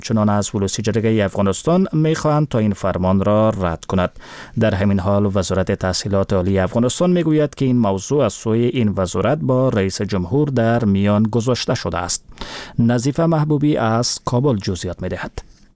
چنان از ولوسی جرگه افغانستان میخواهند تا این فرمان را رد کند. در همین حال وزارت تحصیلات عالی افغانستان میگوید که این موضوع از سوی این وزارت با رئیس جمهور در میان گذاشته شده است. نظیفه محبوبی از کابل جزئیات میدهد.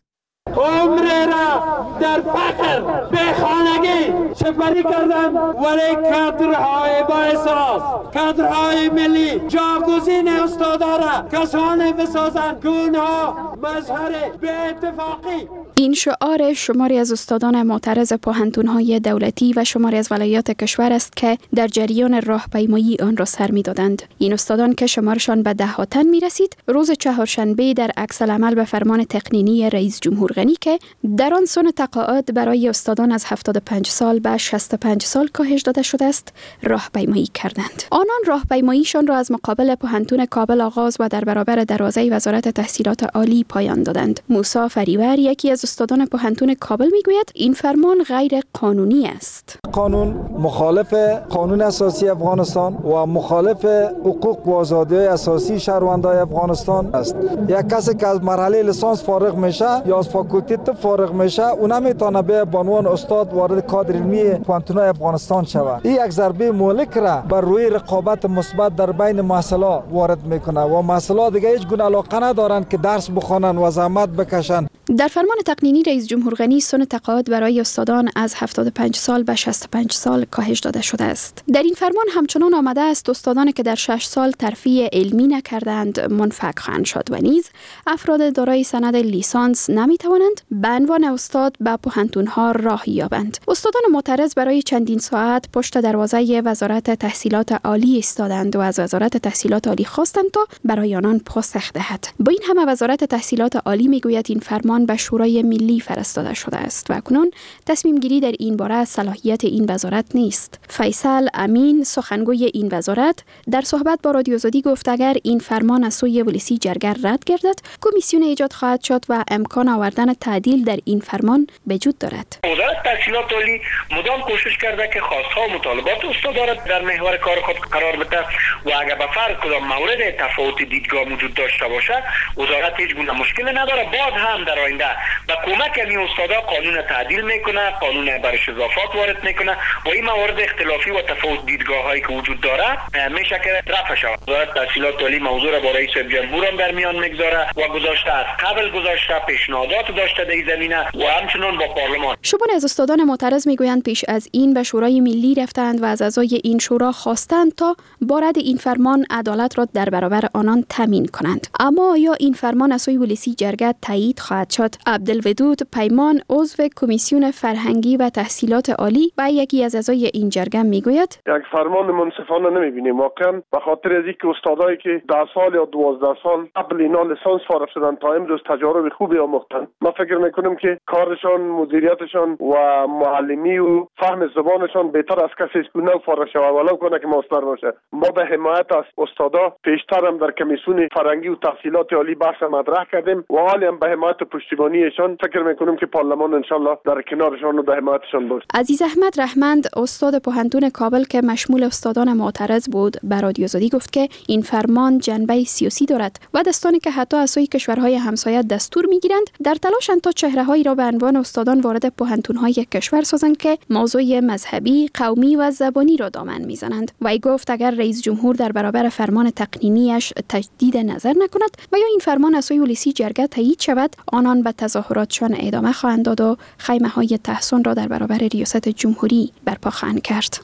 عمر را در فقر به خانگی سپری کردند، ولی کادرهای با احساس، کادرهای ملی جاگزین استادا را کسانی بسازند که اونها مظهر به اتفاقی. این شعار شماری از استادان معترض پوهنتون‌های دولتی و شماری از ولایات کشور است که در جریان راهپیمایی آن را سر می‌دادند. این استادان که شمارشان به ده‌ها تن می‌رسید، روز چهارشنبه در عکس العمل به فرمان تقنینی رئیس جمهور غنی که در آن سن تقاعد برای استادان از 75 سال به 65 سال کاهش داده شده است، راهپیمایی کردند. آنان راهپیماییشان را از مقابل پوهنتون کابل آغاز و در برابر دروازه وزارت تحصیلات عالی پایان دادند. موسی فریور، یکی از استادان پوهنتون کابل، میگوید این فرمان غیر قانونی است. قانون مخالف قانون اساسی افغانستان و مخالف حقوق و آزادی اساسی شهروندان افغانستان است. یک کسی که از مرحله لیسانس فارغ میشه یا از فاکولته فارغ میشه، اون نمیتونه به عنوان استاد وارد کادر علمی پوهنتون افغانستان شود. این یک ضربه مهلک را بر روی رقابت مثبت در بین محصلا وارد میکنه و محصلا دیگه هیچ گونه علاقه ندارند که درس بخوانند و زحمت بکشند. در فرمان تقنینی رئیس جمهور غنی سن تقاعد برای استادان از 75 سال به 65 سال کاهش داده شده است. در این فرمان همچنان آمده است استادانی که در 6 سال ترفیع علمی نکردند منفک خواهند شد و نیز افراد دارای سند لیسانس نمیتوانند به عنوان استاد به پوهنتون‌ها راه یابند. استادان معترض برای چندین ساعت پشت دروازه وزارت تحصیلات عالی ایستادند و از وزارت تحصیلات عالی خواستند تا برای آنان پاسخ دهد. با این همه وزارت تحصیلات عالی میگوید این فرمان به شورای ملی فرستاده شده است و اکنون تصمیم گیری در این باره از صلاحیت این وزارت نیست. فیصل امین، سخنگوی این وزارت، در صحبت با رادیو آزادی گفت اگر این فرمان از سوی ولسی جرگه رد گردد، کمیسیون ایجاد خواهد شد و امکان آوردن تعدیل در این فرمان وجود دارد. وزارت تحصیلات عالی مدام کوشش کرده که خواستها و مطالبات استادا را در محور کار خود قرار بده و اگر به فرض کدام مورد تفاوت دیدگاه وجود داشته باشه، وزارت هیچ گونه مشکلی نداره. بعد هم در آینده با کمک این استادا قانون تعدیل میکنه، قانون برش اضافات وارد میکنه و این موارد اختلافی و تفاوت دیدگاه هایی که وجود داره میشه که رفع شود. وزارت تحصیلات عالی موضوع را با رئیس جمهور هم در میان میگذاره و گذاشته از قبل گذاشته پیشنهادات داشته در این زمینه و همچنان با پارلمان. شماری از استادان معترض میگویند پیش از این به شورای ملی رفتند و از اعضای این شورا خواستند تا با رد این فرمان عدالت را در برابر آنان تامین کنند. اما آیا این فرمان از سوی ولسی جرگه تایید خواهد شد؟ عبدالودود پیمان، عضو کمیسیون فرهنگی و تحصیلات عالی و یکی از اعضای این جرگه میگوید یک فرمان منصفانه نمیبینیم واقعا، به خاطر از اینکه استادایی که 10 سال یا 12 سال قبل اینا لیسانس فارغ شدن تا امروز تجارب خوبی آموختن. ما فکر میکنیم که کارشان، مدیریتشان و معلمی و فهم زبانشان بهتر از کسی است که نو فارغ شود ولو کنه که ماستر باشه. ما به حمایت از استادا پیشتر هم در کمیسیون فرهنگی و تحصیلات عالی بحث مطرح کردیم و حالی هم به حمایت پشتیبانیشان فکر میکنیم که پارلمان انشالله در کنارشان و به حمایتشان باشه. عزیز احمد رحمند، استاد پوهنتون کابل که مشمول استادان معترض بود، به رادیو آزادی گفت که این فرمان جنبه سیاسی دارد و دستانی که حتی از سوی کشورهای همسایه دستور میگیرند در تلاشند تا چهره‌هایی را به عنوان استادان وارد پوهنتون‌های کشور سازند که موضوع مذهبی، قومی و زبانی را دامن میزنند. وی گفت اگر رئیس جمهور در برابر فرمان تقنینیش تجدید نظر نکند و یا این فرمان از سوی ولسی جرگه تایید شود، آنان به تظاهراتشان ادامه خواهند داد و خیمه‌های تحصن را در برابر ریاست جمهوری برپا خواهند کرد.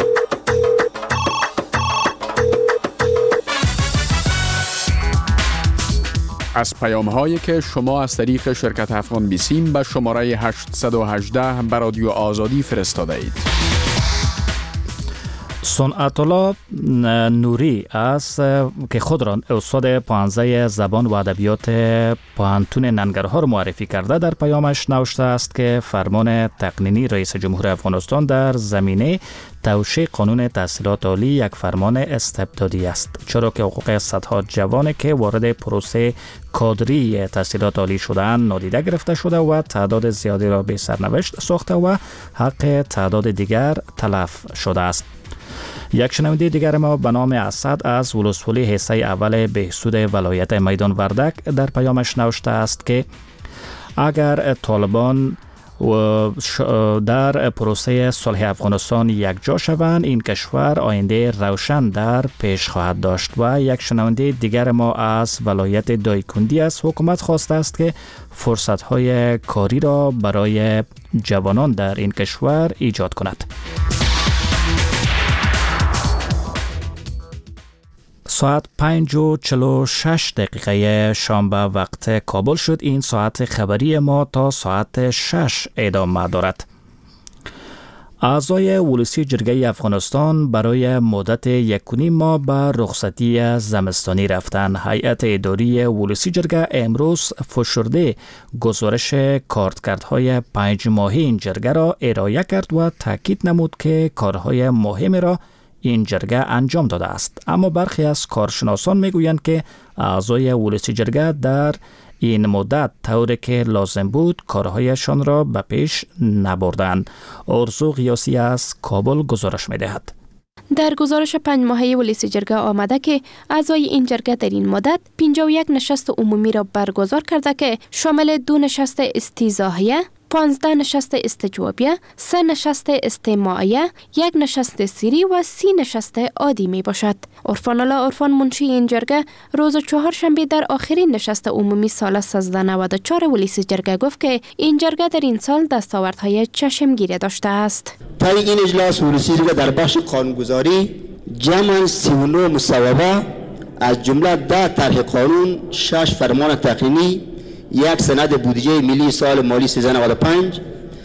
از پیام‌هایی که شما از طریق شرکت افغان بیسیم به شماره 818 به رادیو آزادی فرستاده اید. صنعت الله نوری است که خود را استاد 15 زبان و ادبیات پوهنتون ننگرهار معرفی کرده. در پیامش نوشته است که فرمان تقنینی رئیس جمهور افغانستان در زمینه توشیح قانون تحصیلات عالی یک فرمان استبدادی است، چرا که حقوق صدها جوان که وارد پروسه کادری تحصیلات عالی شده‌اند نادیده گرفته شده و تعداد زیادی را به سرنوشت ساخته و حق تعداد دیگر تلف شده است. یک شنونده دیگر ما به نام اسد از ولسوالی حصه اول بهسود ولایت میدان وردک در پیامش نوشته است که اگر طالبان و در پروسه صلح افغانستان یک جا شوند، این کشور آینده روشن در پیش خواهد داشت. و یک شنونده دیگر ما از ولایت دایکندی از حکومت خواسته است که فرصت‌های کاری را برای جوانان در این کشور ایجاد کند. ساعت 5:46 شنبه وقت کابل شد. این ساعت خبری ما تا ساعت 6 ادامه دارد. اعضای ولسی جرگه افغانستان برای مدت 1.5 ماه به رخصتی زمستانی رفتند. هیئت اداری ولسی جرگه امروز فشرده گزارش کارکردهای 5 ماهه این جرگه را ارائه کرد و تاکید نمود که کارهای مهم را این جرگه انجام داده است. اما برخی از کارشناسان میگویند که اعضای ولسی جرگه در این مدت طوری که لازم بود کارهایشان را به پیش نبردند. ارزو غیاسی از کابل گزارش میدهد. در گزارش 5 ماهه ولسی جرگه آمده که اعضای این جرگه در این مدت 51 نشست عمومی را برگزار کرده که شامل 2 نشست استیضاحیه، 15 نشست استجوابیه، 3 نشست استماعیه، 1 نشست سیری و 30 نشست عادی می باشد. عرفان الله عرفان منشی این جرگه روز 4 شنبه در آخرین نشست عمومی سال 1394 ولسی جرگه گفت که این جرگه در این سال دستاوردهای چشمگیری داشته است. طی این اجلاس ولسی جرگه در بخش قانونگذاری جمع 39 مصوبه از جمله 10 طرح قانون، 6 فرمان تقنینی، 1 سند بودجه ملی سال مالی 1395،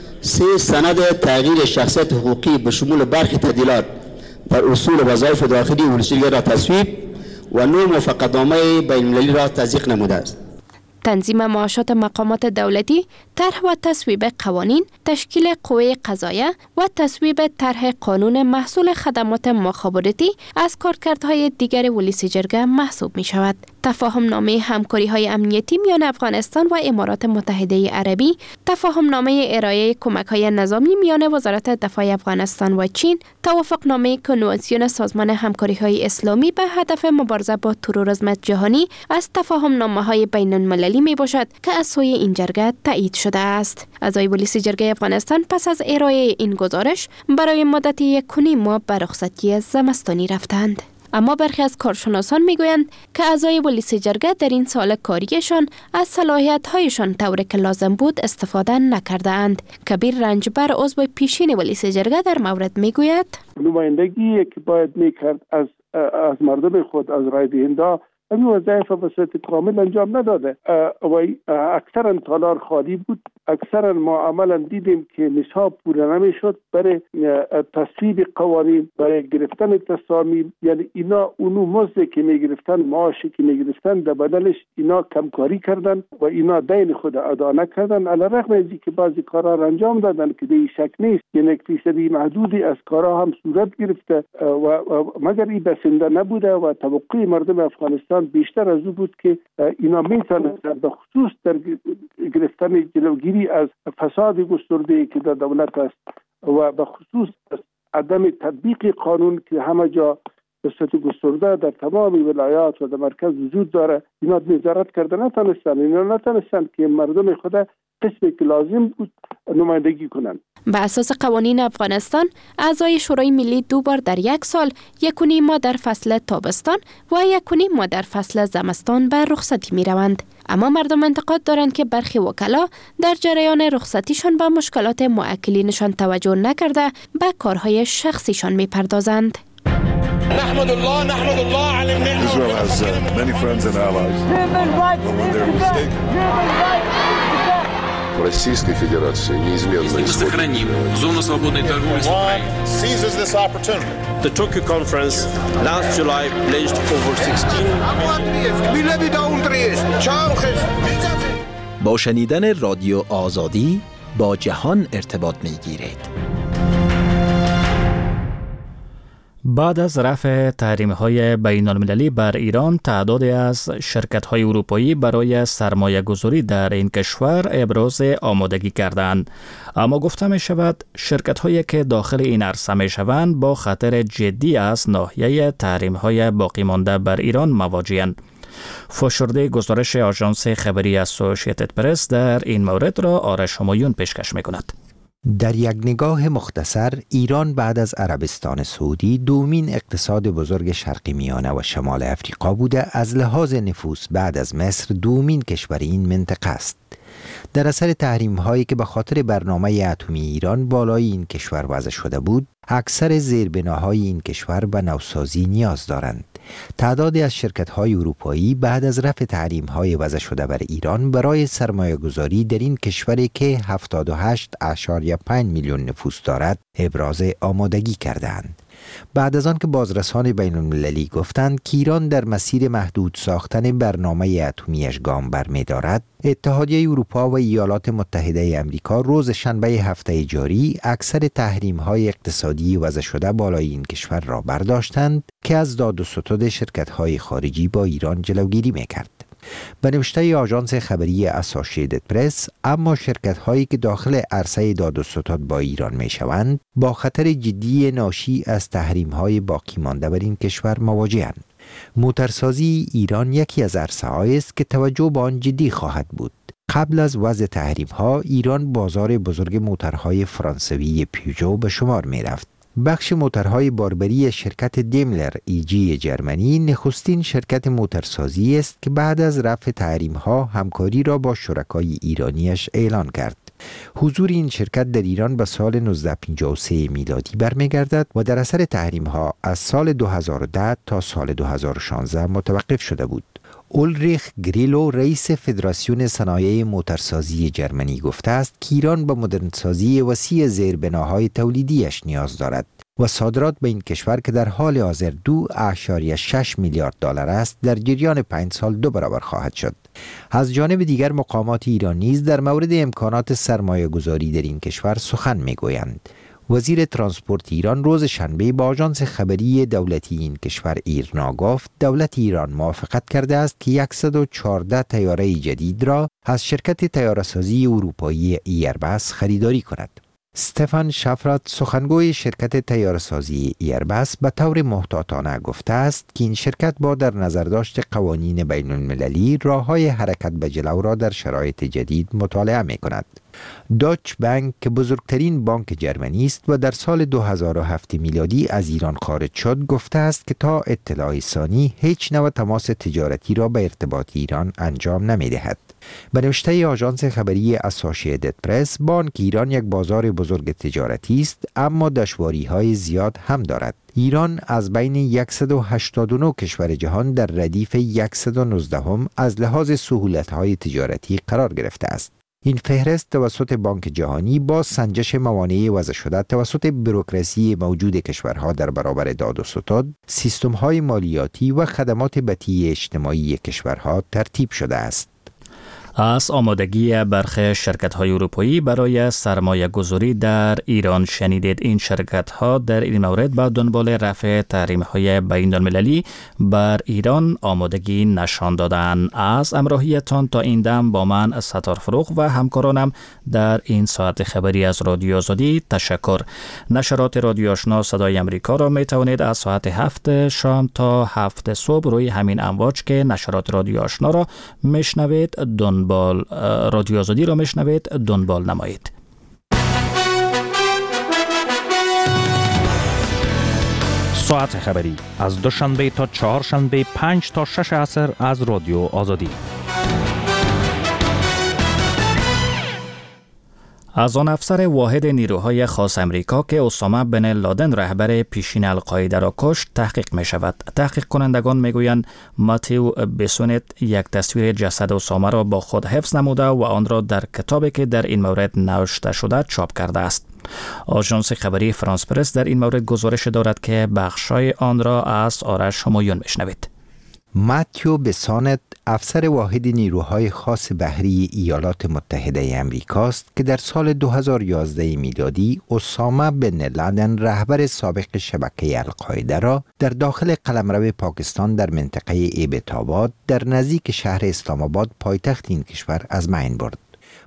3 سند تغییر شخصیت حقوقی به شمول برخی تعدیلات در اصول وظایف داخلی ولسی جرگه را تصویب و 9 موافقتنامه بین المللی را تصدیق نموده است. تنظیم معاشات مقامات دولتی، طرح و تصویب قوانین، تشکیل قوه قضاییه و تصویب طرح قانون محصول خدمات مخابراتی از کارکردهای دیگر ولسی جرگه محسوب می شود. تفاهم نامه همکاری های امنیتی میان افغانستان و امارات متحده عربی، تفاهم نامه ارائه کمک های نظامی میان وزارت دفاع افغانستان و چین، توافق نامه کنوانسیون سازمان همکاری های اسلامی به هدف مبارزه با تروریسم جهانی از تفاهم نامه های بین المللی می باشد که از سوی این جرگه تایید شده است. اعضای ولسی جرگه افغانستان پس از ارائه این گزارش برای مدت 1.5 ماه به رخصتی زمستانی رفتند. اما برخی از کارشناسان میگویند که اعضای ولسی جرگه در این سال کاریشان از صلاحیت‌هایشان طوری که لازم بود استفاده نکرده‌اند. کبیر رنجبر عضو پیشین ولسی جرگه در مورد میگوید نمایندگی که باید میکرد از مردم خود، از رای دهنده، این وظایف به صورت کامل انجام نداده و اکثرا تالار خالی بود. اکثرا ما عملا دیدیم که نصاب پوره نمیشد برای تصویب قوانین، برای گرفتن تصامیم. یعنی اینا اونو مزد که میگرفتن، معاشی که میگرفتن، در بدلش اینا کمکاری کردن و اینا دین خود ادا نکردن. علی رغم از اینکه بعضی کارا را انجام دادن که دیگه شک نیست که 1% محدودی از کارا هم صورت گرفته و مگر این بسنده نبوده و توقع مردم افغانستان بیشتر از او بود که اینا میتونستند به خصوص در گرفتن جلوگیری از فساد گسترده که در دولت است و به خصوص عدم تطبیق قانون که همه جا به صورت گسترده در تمام ولایات و در مرکز وجود داره، اینا نظارت کرده نتونستن که مردم خود قسمی که لازم بود نمایندگی کنند. به اساس قوانین افغانستان، اعضای شورای ملی 2 بار در 1 سال، 1.5 ماه در فصل تابستان و 1.5 ماه در فصل زمستان به رخصتی می روند. اما مردم انتقاد دارند که برخی وکلا در جریان رخصتیشان به مشکلات موکلینشان توجه نکرده به کارهای شخصیشان می پردازند. نحمد الله على النعمة. Israel has many friends and allies. But when they're mistaken. Российской Федерации неизменно Сохраним зону свободной торговли с Украиной. seizes this opportunity. The Tokyo conference last July pledged over 16 با شنیدن رادیو آزادی با جهان ارتباط می‌گیرید. بعد از رفع تحریم‌های بین‌المللی بر ایران، تعدادی از شرکت‌های اروپایی برای سرمایه‌گذاری در این کشور ابراز آمادگی کردند. اما گفته می‌شود شرکت‌هایی که داخل این عرصه می‌شوند با خطر جدی از ناحیه تحریم‌های باقی مانده بر ایران مواجه‌اند. فشرده گزارش آژانس خبری اسوسییتد پرس در این مورد را آرش همایون پیشکش می‌کند. در یک نگاه مختصر، ایران بعد از عربستان سعودی دومین اقتصاد بزرگ شرق میانه و شمال افریقا بوده، از لحاظ نفوس بعد از مصر دومین کشور این منطقه است. در اثر تحریم هایی که به خاطر برنامه اتمی ایران بالای این کشور وضع شده بود، اکثر زیربناهای این کشور به نوسازی نیاز دارند. تعدادی از شرکت‌های اروپایی بعد از رفع تحریم‌های وضع شده بر ایران برای سرمایه‌گذاری در این کشوری که 78.5 میلیون نفوس دارد ابراز آمادگی کردند. بعد از آن که بازرسان بین المللی گفتند که ایران در مسیر محدود ساختن برنامه اتمیش گام برمی‌دارد، اتحادیه اروپا و ایالات متحده آمریکا روز شنبه هفته جاری اکثر تحریم‌های اقتصادی وضع شده بالای این کشور را برداشتند که از داد و ستد شرکت‌های خارجی با ایران جلوگیری می‌کرد. به نوشته آژانس خبری اسوسییتد پرس، اما شرکت‌هایی که داخل عرصه داد و ستد با ایران می‌شوند با خطر جدی ناشی از تحریم‌های باقی مانده بر این کشور مواجه‌اند. موترسازی ایران یکی از عرصه‌هایی است که توجه به آن جدی خواهد بود. قبل از وضع تحریم‌ها ایران بازار بزرگ موترهای فرانسوی پیوژو به شمار می‌رفت. بخش موترهای باربری شرکت دیملر ایجی جرمنی نخستین شرکت موترسازی است که بعد از رفع تحریم‌ها همکاری را با شرکای ایرانیش اعلان کرد. حضور این شرکت در ایران به سال 1953 میلادی برمیگردد و در اثر تحریم‌ها از سال 2010 تا سال 2016 متوقف شده بود. اولریخ گریلو رئیس فدراسیون صنایع موترسازی جرمنی گفته است که ایران به مدرنسازی وسیع زیربناهای تولیدیش نیاز دارد و صادرات به این کشور که در حال حاضر 2.6 میلیارد دلار است در جریان 5 سال 2 برابر خواهد شد. از جانب دیگر مقامات ایران نیز در مورد امکانات سرمایه گذاری در این کشور سخن میگویند. وزیر ترانسپورت ایران روز شنبه با آژانس خبری دولتی این کشور ایرنا گفت دولت ایران موافقت کرده است که 114 طیاره جدید را از شرکت طیاره‌سازی اروپایی ایربس خریداری کند. استفان شفرات سخنگوی شرکت طیاره‌سازی ایربس به طور محتاطانه گفته است که این شرکت با در نظر داشت قوانین بین المللی راه‌های حرکت به جلو را در شرایط جدید مطالعه می‌کند. داچ بانک که بزرگترین بانک جرمنی است و در سال 2007 میلادی از ایران خارج شد گفته است که تا اطلاع ثانی هیچ نوع تماس تجارتی را به ارتباط ایران انجام نمی‌دهد. به نوشته آژانس خبری اسوسییتد پرس، بانک ایران یک بازار بزرگ تجارتی است اما دشواری‌های زیاد هم دارد. ایران از بین 189 کشور جهان در ردیف 119 از لحاظ سهولت‌های تجارتی قرار گرفته است. این فهرست توسط بانک جهانی با سنجش موانع وضع شده توسط بوروکراسی موجود کشورها در برابر داد و ستد، سیستم‌های مالیاتی و خدمات بطی اجتماعی کشورها ترتیب شده است. از آمادگی برخی شرکت‌های اروپایی برای سرمایه گذاری در ایران شنیدید. این شرکت‌ها در این مورد با دنبال رفع تحریم‌های بین‌المللی بر ایران آمادگی نشان دادند. از همراهیتان تا این دم با من ستار فروغ و همکارانم در این ساعت خبری از رادیو آزادی تشکر. نشرات رادیو آشنا صدای امریکا را می توانید از ساعت 7 شام تا 7 صبح روی همین امواج که نشرات رادیو آشنا را میشنوید رادیو آزادی را میشنوید دنبال نمایید. ساعت خبری از دوشنبه تا چهارشنبه 5 تا 6 عصر از رادیو آزادی. از آن افسر واحد نیروهای خاص امریکا که اسامه بن لادن رهبر پیشین القاعده را کشت تحقیق می شود. تحقیق کنندگان می گویند ماتیو بیسونت یک تصویر جسد اسامه را با خود حفظ نموده و آن را در کتابی که در این مورد نوشته شده چاپ کرده است. آژانس خبری فرانس پرس در این مورد گزارش دارد که بخشای آن را از آرش همایون میشنوید. ماتیو بیسونت افسر واحد نیروهای خاص بحری ایالات متحده آمریکا است که در سال 2011 میلادی اسامه بن لادن رهبر سابق شبکه القاعده را در داخل قلمرو پاکستان در منطقه ایبت‌آباد در نزدیک شهر اسلام آباد پایتخت این کشور از بین برد.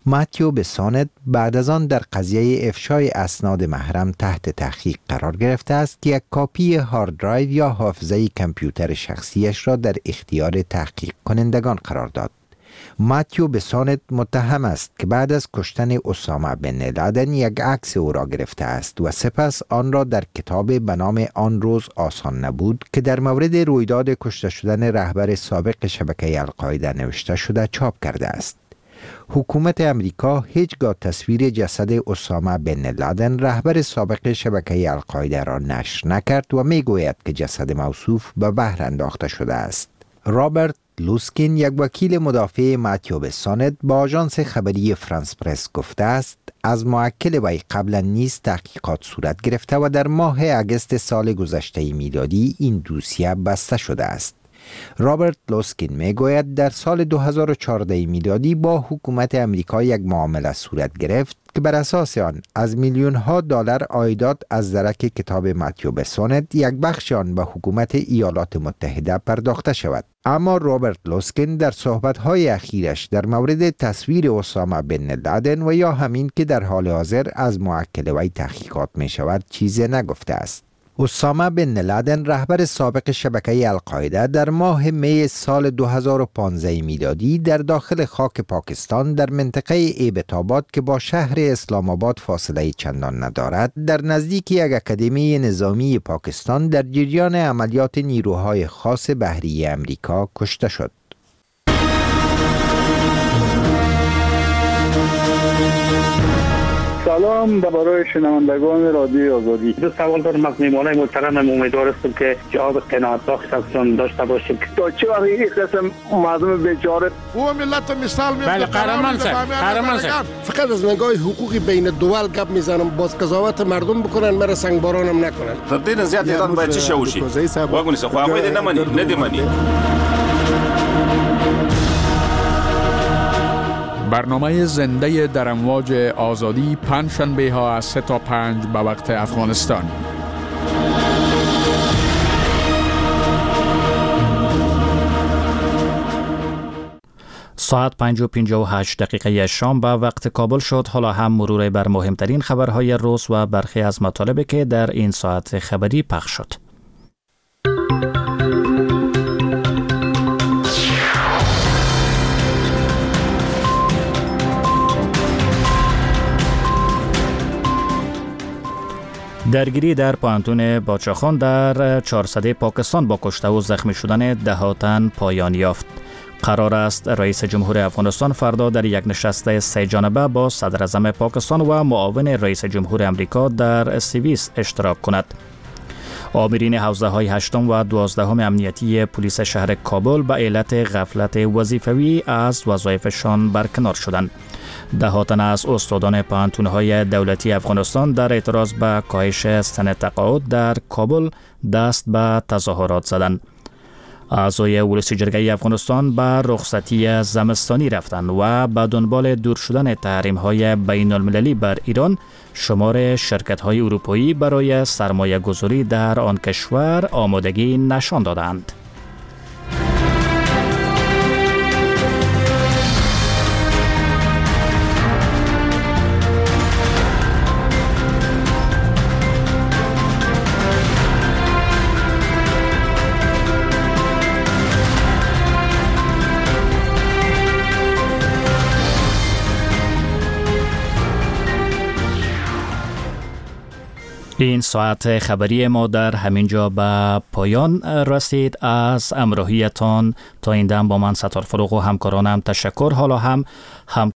ماتیو بسانت بعد از آن در قضیه افشای اسناد محرم تحت تحقیق قرار گرفته است که یک کاپی هارد درایو یا حافظه کامپیوتر شخصیش را در اختیار تحقیق کنندگان قرار داد. ماتیو بسانت متهم است که بعد از کشتن اسامه بن لادن یک عکس او را گرفته است و سپس آن را در کتاب به نام آن روز آسان نبود که در مورد رویداد کشته شدن رهبر سابق شبکه القاعده نوشته شده چاپ کرده است. حکومت امریکا هیچگاه تصویر جسد اسامه بن لادن رهبر سابق شبکه القاعده را نشر نکرد و میگوید که جسد موصوف به بحر انداخته شده است. رابرت لوسکین، یک وکیل مدافع ماتیو بسانت، با آژانس خبری فرانس پرس گفته است از موکل وی قبلا نیز تحقیقات صورت گرفته و در ماه اگست سال گذشته میلادی این دوسیه بسته شده است. رابرت لوسکین میگوید در سال 2014 میلادی با حکومت امریکا یک معامله صورت گرفت که بر اساس آن از میلیون‌ها دلار عایدات از درک کتاب ماتیو بسانت یک بخش آن به حکومت ایالات متحده پرداخته شود. اما رابرت لوسکین در صحبت‌های اخیرش در مورد تصویر اسامه بن لادن و یا همین که در حال حاضر از موکل وی تحقیقات می شود چیزی نگفته است. اسامه بن لادن رهبر سابق شبکه القاعده در ماه می سال 2015 میلادی در داخل خاک پاکستان در منطقه ایبت‌آباد که با شهر اسلام آباد فاصله چندان ندارد در نزدیک یک اکادمی نظامی پاکستان در جریان عملیات نیروهای خاص بحری امریکا کشته شد. سلام برای شنوندگان رادیو آزادی. دو سوال دارم از میهمانای محترم. امیدوار هستم که جواب قناعت بخش داشته باشیم. تا چه وقت این قسم مردم بیچاره او ملت مثال میاد؟ بله قهرمان صاحب. فقط از نگاه حقوقی بین دول گپ میزنم، باز قضاوت مردم بکنن، مرا سنگبارانم نکنن. تر دې زیات اعلان باید چی شوشي واګونی څه خو هغه نه مني نه دی مني. برنامه زنده در امواج آزادی پنجشنبه ها از 3 تا 5 به وقت افغانستان. ساعت 5:58 شام به وقت کابل شد. حالا هم مرور بر مهمترین خبرهای روز و برخی از مطالبی که در این ساعت خبری پخش شد. درگیری در پانتون باچاخان در 400 پاکستان با کشته و زخمی شدن 10 تن پایان یافت. قرار است رئیس جمهور افغانستان فردا در یک نشست 3 جانبه با صدر اعظم پاکستان و معاون رئیس جمهور امریکا در سوئیس اشتراک کند. آمرین حوزه های 8 و 12 امنیتی پلیس شهر کابل به علت غفلت وظیفوی از وظایفشان برکنار شدند. 10 تن از استادان پانتون‌های دولتی افغانستان در اعتراض به کاهش سن تقاعد در کابل دست به تظاهرات زدند. اعضای ولسی جرگه افغانستان به رخصتی زمستانی رفتند و به دنبال دور شدن تحریم‌های بین‌المللی بر ایران شمار شرکت‌های اروپایی برای سرمایه گذاری در آن کشور آمادگی نشان دادند. این ساعت خبری ما در همین جا به پایان رسید. از همراهیتان تا این دم با من ستار فروغ و همکارانم تشکر. حالا هم